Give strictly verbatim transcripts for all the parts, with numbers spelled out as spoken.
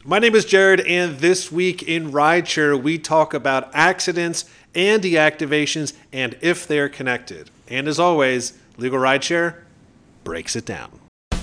My name is Jared, and this week in Rideshare, we talk about accidents and deactivations and if they're connected. And as always, Legal Rideshare breaks it down.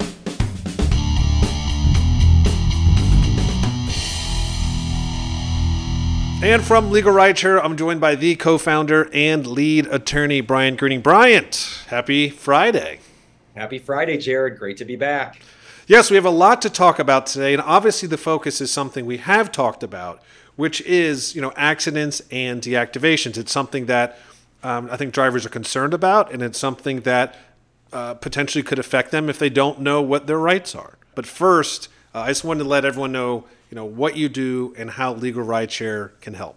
And from Legal Rideshare, I'm joined by the co-founder and lead attorney, Bryant Greening. Bryant, happy Friday. Happy Friday, Jared. Great to be back. Yes, we have a lot to talk about today, and obviously the focus is something we have talked about, which is, you know, accidents and deactivations. It's something that um, I think drivers are concerned about, and it's something that uh, potentially could affect them if they don't know what their rights are. But first, uh, I just wanted to let everyone know, you know, what you do and how Legal Rideshare can help.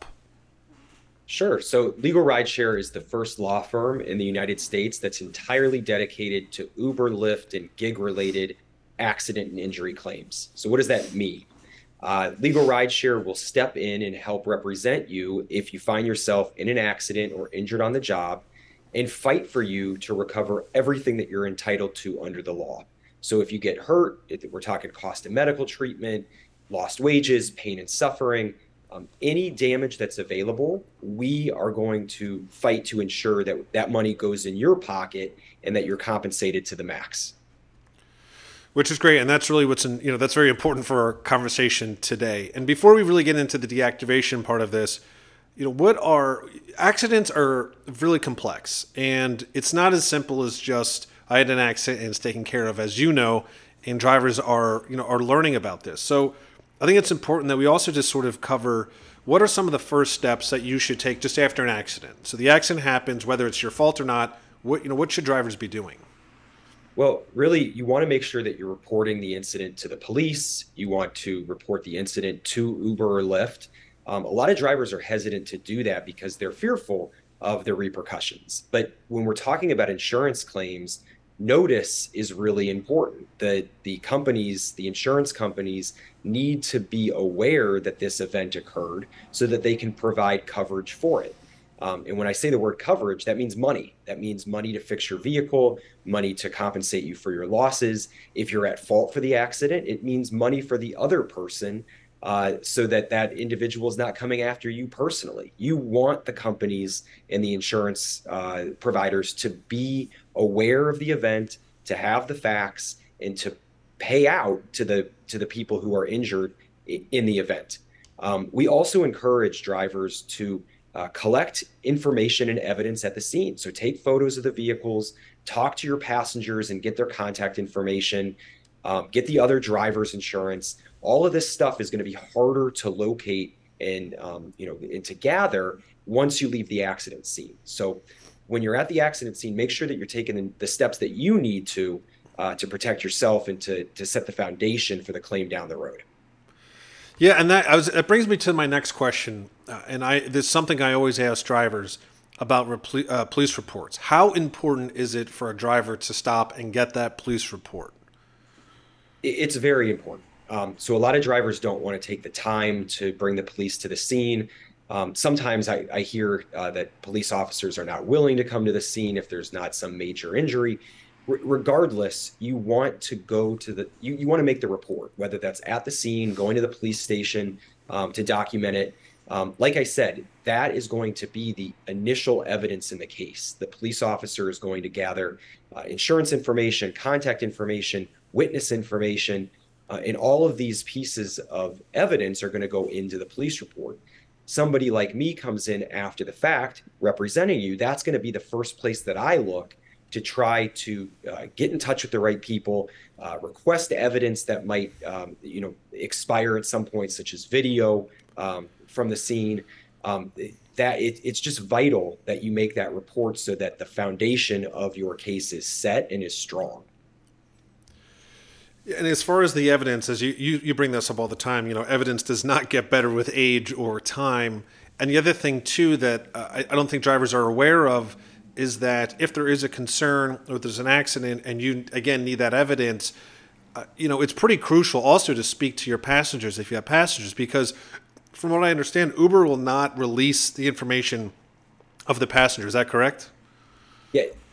Sure. So Legal Rideshare is the first law firm in the United States that's entirely dedicated to Uber, Lyft, and gig-related accident and injury claims. So what does that mean? Uh, Legal Rideshare will step in and help represent you if you find yourself in an accident or injured on the job, and fight for you to recover everything that you're entitled to under the law. So if you get hurt, if we're talking cost of medical treatment, lost wages, pain and suffering, um, any damage that's available, we are going to fight to ensure that that money goes in your pocket and that you're compensated to the max. Which is great, and that's really what's in, you know, that's very important for our conversation today. And before we really get into the deactivation part of this, you know, what are accidents are really complex, and it's not as simple as just I had an accident and it's taken care of, as you know, and drivers are, you know, are learning about this. So I think it's important that we also just sort of cover what are some of the first steps that you should take just after an accident. So the accident happens, whether it's your fault or not. What you know, what should drivers be doing? Well, really, you want to make sure that you're reporting the incident to the police. You want to report the incident to Uber or Lyft. Um, a lot of drivers are hesitant to do that because they're fearful of the repercussions. But when we're talking about insurance claims, notice is really important. The, the companies, the insurance companies need to be aware that this event occurred so that they can provide coverage for it. Um, and when I say the word coverage, that means money. That means money to fix your vehicle, money to compensate you for your losses. If you're at fault for the accident, it means money for the other person uh, so that that individual is not coming after you personally. You want the companies and the insurance uh, providers to be aware of the event, to have the facts, and to pay out to the to the people who are injured in the event. Um, we also encourage drivers to Uh, collect information and evidence at the scene. So take photos of the vehicles, talk to your passengers and get their contact information, um, get the other driver's insurance. All of this stuff is going to be harder to locate and, um, you know, and to gather once you leave the accident scene. So when you're at the accident scene, make sure that you're taking the steps that you need to uh, to protect yourself and to, to set the foundation for the claim down the road. Yeah, and that I was, that brings me to my next question, uh, and I this is something I always ask drivers about repl- uh, police reports. How important is it for a driver to stop and get that police report? It's very important. Um, so a lot of drivers don't want to take the time to bring the police to the scene. Um, sometimes I, I hear uh, that police officers are not willing to come to the scene if there's not some major injury. R- regardless, you want to go to the, you, you want to make the report, whether that's at the scene, going to the police station um, to document it. Um, like I said, that is going to be the initial evidence in the case. The police officer is going to gather uh, insurance information, contact information, witness information, uh, and all of these pieces of evidence are going to go into the police report. Somebody like me comes in after the fact representing you. That's going to be the first place that I look to try to uh, get in touch with the right people, uh, request evidence that might, um, you know, expire at some point, such as video um, from the scene. Um, that it, it's just vital that you make that report so that the foundation of your case is set and is strong. And as far as the evidence, as you, you, you bring this up all the time, you know, evidence does not get better with age or time. And the other thing, too, that uh, I, I don't think drivers are aware of is that if there is a concern or there's an accident and you, again, need that evidence, uh, you know, it's pretty crucial also to speak to your passengers if you have passengers, because from what I understand, Uber will not release the information of the passenger. Is that correct? Yeah,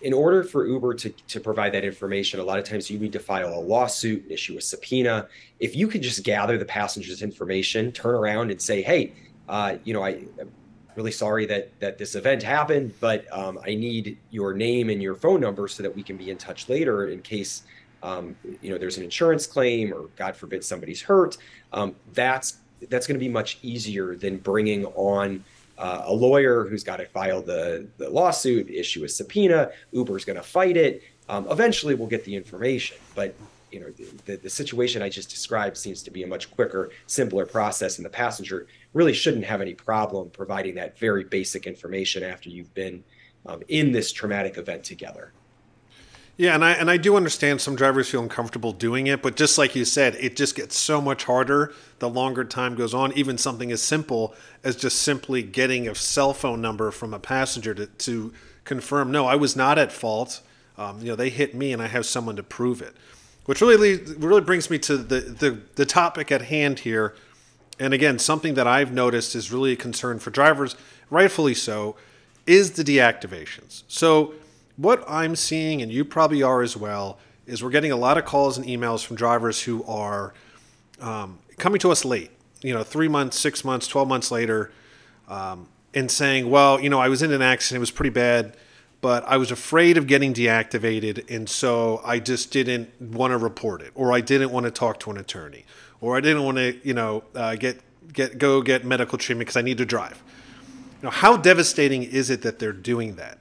in order for Uber to, to provide that information, a lot of times you need to file a lawsuit, issue a subpoena. If you could just gather the passenger's information, turn around and say, hey, uh, you know, I, I'm really sorry that that this event happened, but um, I need your name and your phone number so that we can be in touch later in case um, you know there's an insurance claim or God forbid somebody's hurt. Um, that's that's going to be much easier than bringing on uh, a lawyer who's got to file the, the lawsuit, issue a subpoena. Uber's going to fight it. Um, eventually, we'll get the information. But you know, the, the situation I just described seems to be a much quicker, simpler process, and the passenger really shouldn't have any problem providing that very basic information after you've been um, in this traumatic event together. Yeah, and I and I do understand some drivers feel uncomfortable doing it, but just like you said, it just gets so much harder the longer time goes on. Even something as simple as just simply getting a cell phone number from a passenger to, to confirm, no, I was not at fault. Um, you know, they hit me, and I have someone to prove it. Which really really brings me to the, the, the topic at hand here. And again, something that I've noticed is really a concern for drivers, rightfully so, is the deactivations. So what I'm seeing, and you probably are as well, is we're getting a lot of calls and emails from drivers who are um, coming to us late, you know, three months, six months, twelve months later, um, and saying, well, you know, I was in an accident, it was pretty bad, but I was afraid of getting deactivated, and so I just didn't want to report it, or I didn't want to talk to an attorney, or I didn't want to, you know, uh, get get go get medical treatment because I need to drive. You know, how devastating is it that they're doing that?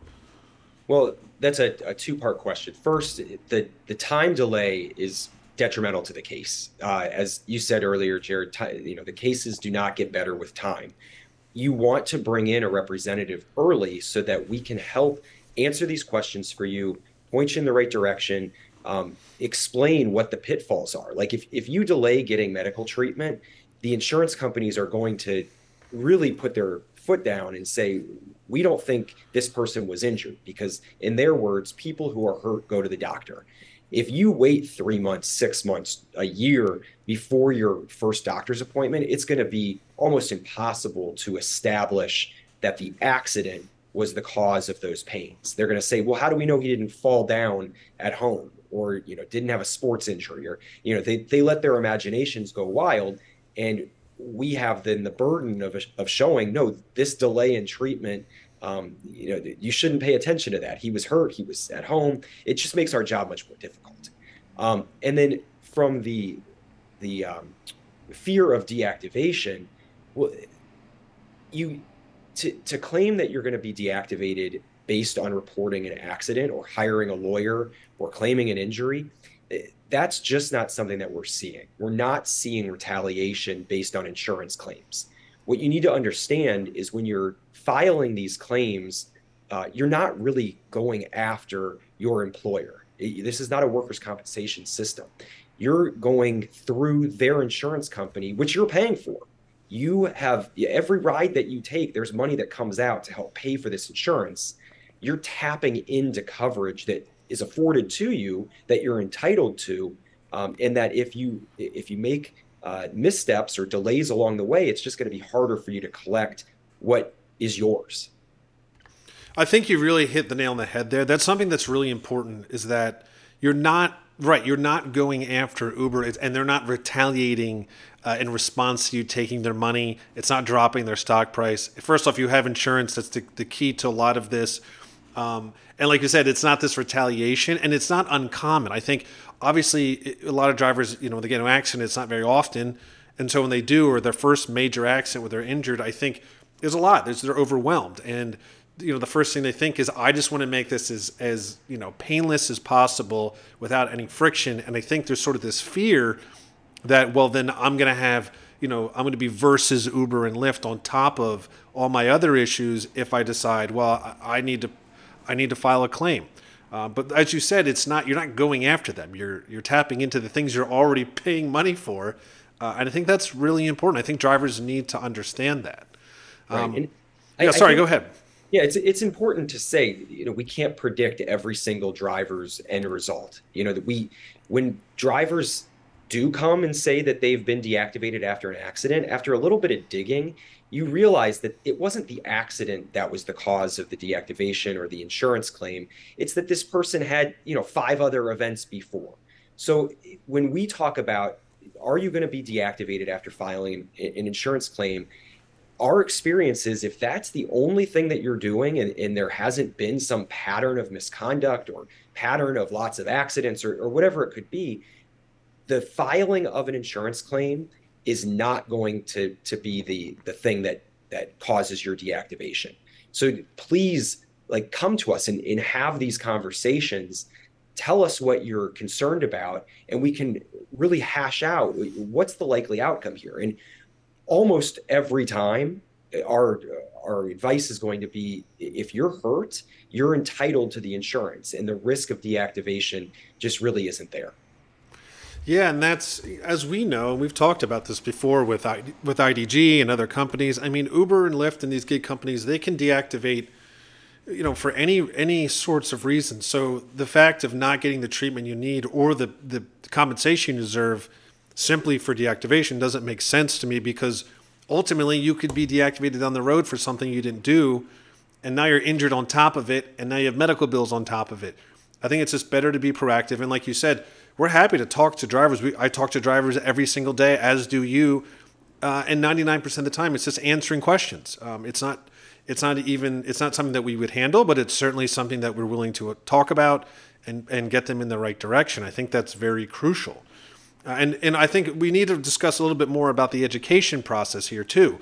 Well, that's a, a two-part question. First, the the time delay is detrimental to the case. Uh, as you said earlier, Jared, t- you know, the cases do not get better with time. You want to bring in a representative early so that we can help answer these questions for you, point you in the right direction, um, explain what the pitfalls are. Like if, if you delay getting medical treatment, the insurance companies are going to really put their foot down and say, we don't think this person was injured, because in their words, people who are hurt go to the doctor. If you wait three months, six months, a year before your first doctor's appointment, it's going to be almost impossible to establish that the accident was the cause of those pains. They're going to say, well, how do we know he didn't fall down at home, or, you know, didn't have a sports injury, or, you know, they, they let their imaginations go wild. And we have then the burden of, of showing, no, this delay in treatment, um, you know, you shouldn't pay attention to that. He was hurt. He was at home. It just makes our job much more difficult. Um, and then from the the um, fear of deactivation, well, you to to claim that you're going to be deactivated based on reporting an accident or hiring a lawyer or claiming an injury, that's just not something that we're seeing. We're not seeing retaliation based on insurance claims. What you need to understand is when you're filing these claims, uh, you're not really going after your employer. This is not a workers' compensation system. You're going through their insurance company, which you're paying for. You have every ride that you take, there's money that comes out to help pay for this insurance. You're tapping into coverage that is afforded to you, that you're entitled to, um, and that if you if you make uh, missteps or delays along the way, it's just going to be harder for you to collect what is yours. I think you really hit the nail on the head there. That's something that's really important, is that you're not right. You're not going after Uber, and they're not retaliating uh, in response to you taking their money. It's not dropping their stock price. First off, you have insurance. That's the, the key to a lot of this. Um, and like you said, it's not this retaliation, and it's not uncommon. I think obviously a lot of drivers, you know, when they get in an accident, it's not very often. And so when they do, or their first major accident where they're injured, I think there's a lot. There's, they're overwhelmed. And, you know, the first thing they think is, I just want to make this as, as, you know, painless as possible without any friction. And I think there's sort of this fear that, well, then I'm going to have, you know, I'm going to be versus Uber and Lyft on top of all my other issues if I decide, well, I need to I need to file a claim. Uh, but as you said, it's not, you're not going after them. You're you're tapping into the things you're already paying money for. Uh, and I think that's really important. I think drivers need to understand that. Um, right. And yeah, I, sorry, I think, go ahead. Yeah, it's it's important to say, you know, we can't predict every single driver's end result. You know, that we, when drivers do come and say that they've been deactivated after an accident, after a little bit of digging, you realize that it wasn't the accident that was the cause of the deactivation or the insurance claim. It's that this person had, you know, five other events before. So when we talk about, are you going to be deactivated after filing an insurance claim? Our experience is if that's the only thing that you're doing and, and there hasn't been some pattern of misconduct or pattern of lots of accidents or, or whatever it could be, the filing of an insurance claim is not going to, to be the, the thing that, that causes your deactivation. So please, like, come to us and, and have these conversations. Tell us what you're concerned about, and we can really hash out what's the likely outcome here. And almost every time, our our advice is going to be, if you're hurt, you're entitled to the insurance, and the risk of deactivation just really isn't there. Yeah, and that's, as we know, and we've talked about this before with I, with I D G and other companies. I mean, Uber and Lyft and these gig companies, they can deactivate, you know, for any any sorts of reasons. So the fact of not getting the treatment you need or the the compensation you deserve simply for deactivation doesn't make sense to me, because ultimately you could be deactivated on the road for something you didn't do, and now you're injured on top of it, and now you have medical bills on top of it. I think it's just better to be proactive. And like you said, we're happy to talk to drivers. We, I talk to drivers every single day, as do you. Uh, and ninety-nine percent of the time, it's just answering questions. Um, it's not, it's not even, it's not something that we would handle, but it's certainly something that we're willing to talk about and, and get them in the right direction. I think that's very crucial. Uh, and, and I think we need to discuss a little bit more about the education process here too.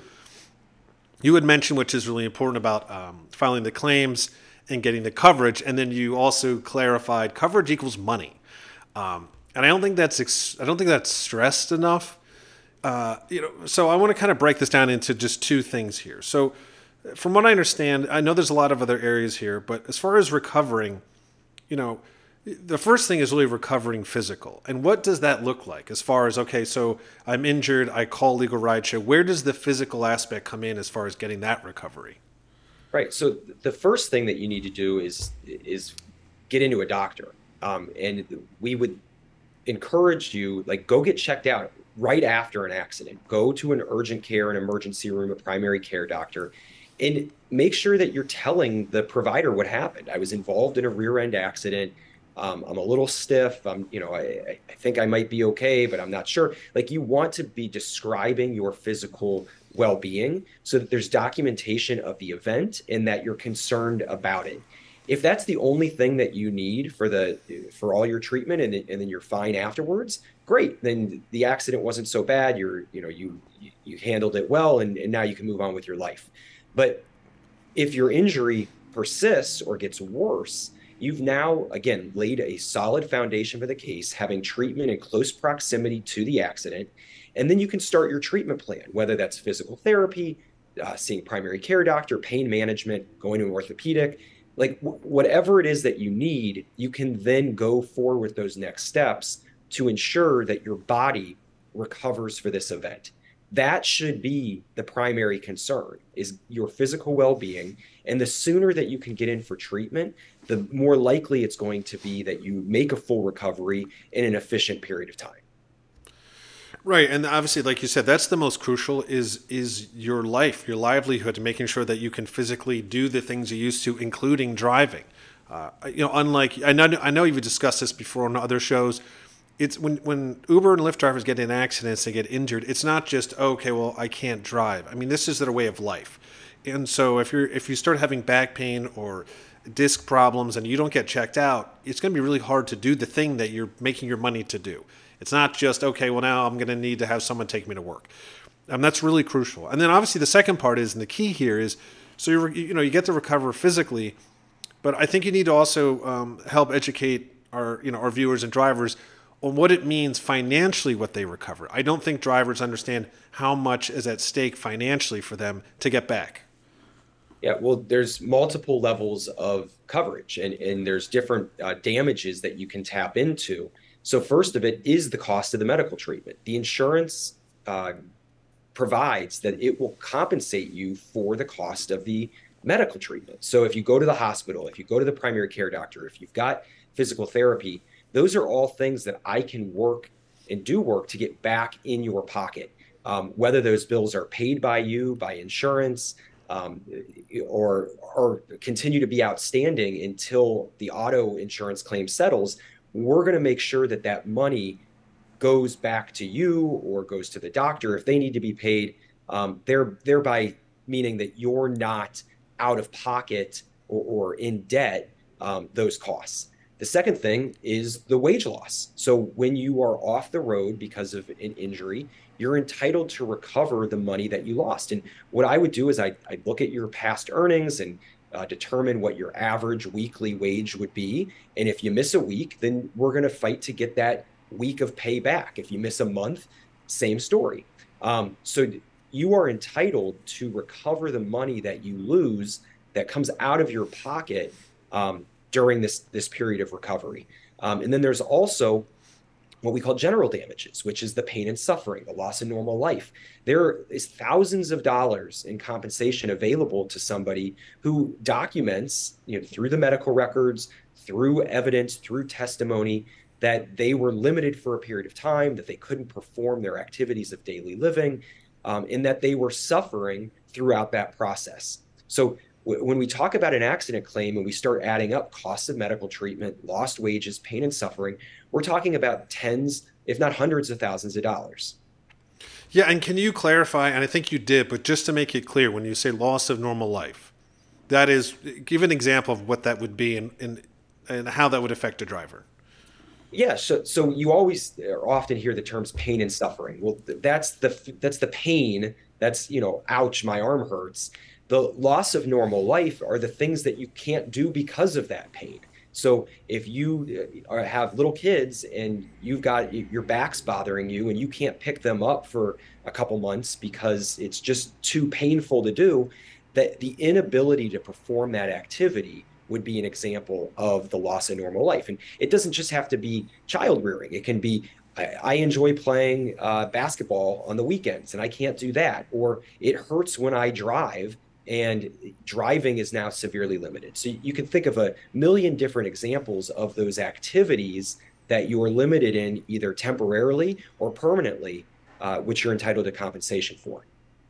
You had mentioned, which is really important, about um, filing the claims and getting the coverage. And then you also clarified coverage equals money. Um, and I don't think that's ex- I don't think that's stressed enough. Uh, you know, so I want to kind of break this down into just two things here. So, from what I understand, I know there's a lot of other areas here, but as far as recovering, you know, the first thing is really recovering physical. And what does that look like? As far as, okay, so I'm injured, I call Legal Rideshare. Where does the physical aspect come in as far as getting that recovery? Right. So the first thing that you need to do is is get into a doctor. Um, and we would encourage you, like, go get checked out right after an accident. Go to an urgent care, an emergency room, a primary care doctor, and make sure that you're telling the provider what happened. I was involved in a rear end accident. Um, I'm a little stiff. I'm, you know, I, I think I might be okay, but I'm not sure. Like, you want to be describing your physical well-being so that there's documentation of the event and that you're concerned about it. If that's the only thing that you need for the for all your treatment, and, and then you're fine afterwards, great. Then the accident wasn't so bad. You're, you know, you you handled it well, and, and now you can move on with your life. But if your injury persists or gets worse, you've now, again, laid a solid foundation for the case, having treatment in close proximity to the accident. And then you can start your treatment plan, whether that's physical therapy, uh, seeing primary care doctor, pain management, going to an orthopedic. Like, w- whatever it is that you need, you can then go forward with those next steps to ensure that your body recovers for this event. That should be the primary concern, is your physical well-being. And the sooner that you can get in for treatment, the more likely it's going to be that you make a full recovery in an efficient period of time. Right, and obviously, like you said, that's the most crucial, is is your life, your livelihood, making sure that you can physically do the things you used to, including driving. Uh, you know, unlike, I know I know you've discussed this before on other shows. It's when when Uber and Lyft drivers get in accidents, they get injured. It's not just, okay, well, I can't drive. I mean, this is their way of life, and so if you're if you start having back pain or disc problems and you don't get checked out, it's going to be really hard to do the thing that you're making your money to do. It's not just, okay, well, now I'm going to need to have someone take me to work. And that's really crucial. And then obviously the second part is, and the key here is, so you you know you get to recover physically, but I think you need to also um, help educate our you know our viewers and drivers on what it means financially, what they recover. I don't think drivers understand how much is at stake financially for them to get back. Yeah, well, there's multiple levels of coverage, and, and there's different uh, damages that you can tap into. So first of it is the cost of the medical treatment. The insurance uh, provides that it will compensate you for the cost of the medical treatment. So if you go to the hospital, if you go to the primary care doctor, if you've got physical therapy, those are all things that I can work and do work to get back in your pocket. Um, whether those bills are paid by you, by insurance, um, or, or continue to be outstanding until the auto insurance claim settles, we're going to make sure that that money goes back to you or goes to the doctor if they need to be paid, um, there, thereby meaning that you're not out of pocket or, or in debt um, those costs. The second thing is the wage loss. So when you are off the road because of an injury, you're entitled to recover the money that you lost. And what I would do is I, I'd look at your past earnings and uh, determine what your average weekly wage would be. And if you miss a week, then we're going to fight to get that week of pay back. If you miss a month, same story. Um, so you are entitled to recover the money that you lose that comes out of your pocket um, during this, this period of recovery. Um, and then there's also what we call general damages, which is the pain and suffering, the loss of normal life. There is thousands of dollars in compensation available to somebody who documents, you know, through the medical records, through evidence, through testimony, that they were limited for a period of time, that they couldn't perform their activities of daily living, um, and that they were suffering throughout that process. So w- when we talk about an accident claim and we start adding up costs of medical treatment, lost wages, pain and suffering, we're talking about tens, if not hundreds of thousands of dollars. Yeah, and can you clarify, and I think you did, but just to make it clear, when you say loss of normal life, that is, give an example of what that would be and, and, and how that would affect a driver. Yeah, so so you always or often hear the terms pain and suffering. Well, that's the that's the pain. That's, you know, ouch, my arm hurts. The loss of normal life are the things that you can't do because of that pain. So if you are, have little kids and you've got your back's bothering you and you can't pick them up for a couple months because it's just too painful to do, that the inability to perform that activity would be an example of the loss of normal life. And it doesn't just have to be child rearing. It can be, I, I enjoy playing uh, basketball on the weekends and I can't do that. Or it hurts when I drive and driving is now severely limited. So you can think of a million different examples of those activities that you are limited in either temporarily or permanently, uh, which you're entitled to compensation for.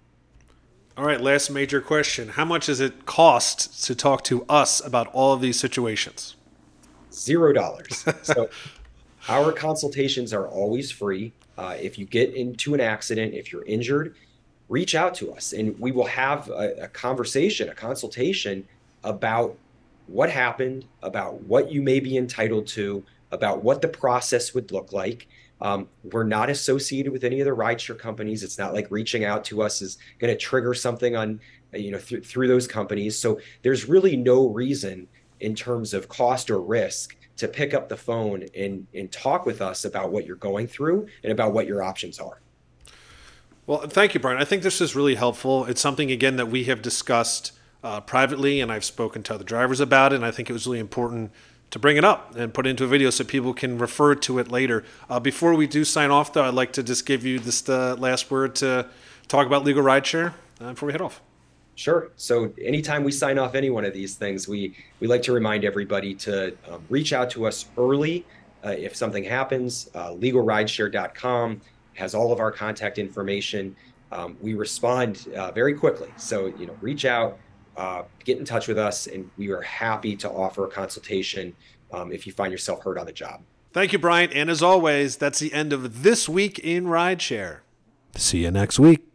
All right, last major question. How much does it cost to talk to us about all of these situations? Zero dollars. So our consultations are always free. Uh, if you get into an accident, if you're injured, reach out to us and we will have a, a conversation, a consultation about what happened, about what you may be entitled to, about what the process would look like. Um, we're not associated with any of the rideshare companies. It's not like reaching out to us is going to trigger something on, you know, th- through those companies. So there's really no reason in terms of cost or risk to pick up the phone and, and talk with us about what you're going through and about what your options are. Well, thank you, Brian. I think this is really helpful. It's something, again, that we have discussed uh, privately, and I've spoken to other drivers about it, and I think it was really important to bring it up and put it into a video so people can refer to it later. Uh, before we do sign off, though, I'd like to just give you this uh, last word to talk about Legal Rideshare uh, before we head off. Sure. So anytime we sign off any one of these things, we, we like to remind everybody to um, reach out to us early uh, if something happens. Uh, legal rideshare dot com has all of our contact information. Um, we respond uh, very quickly. So, you know, reach out, uh, get in touch with us, and we are happy to offer a consultation um, if you find yourself hurt on the job. Thank you, Brian. And as always, that's the end of This Week in Rideshare. See you next week.